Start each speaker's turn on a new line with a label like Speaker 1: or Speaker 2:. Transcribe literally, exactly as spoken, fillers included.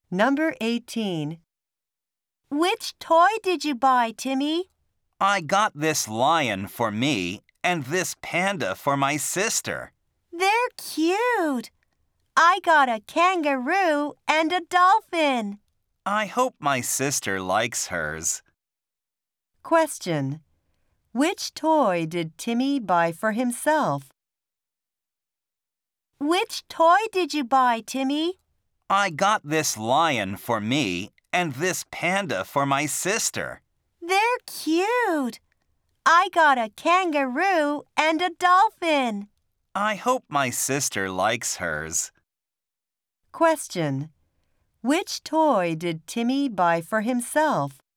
Speaker 1: Number eighteen. Which toy did you buy, Timmy?
Speaker 2: I got this lion for me and this panda for my sister.
Speaker 1: They're cute. I got a kangaroo and a dolphin.
Speaker 2: I hope my sister likes hers.
Speaker 1: Question. Which toy did Timmy buy for himself? Which toy did you buy, Timmy?
Speaker 2: I got this lion for me and this panda for my sister.
Speaker 1: They're cute. I got a kangaroo and a dolphin.
Speaker 2: I hope my sister likes hers.
Speaker 1: Question. Which toy did Timmy buy for himself?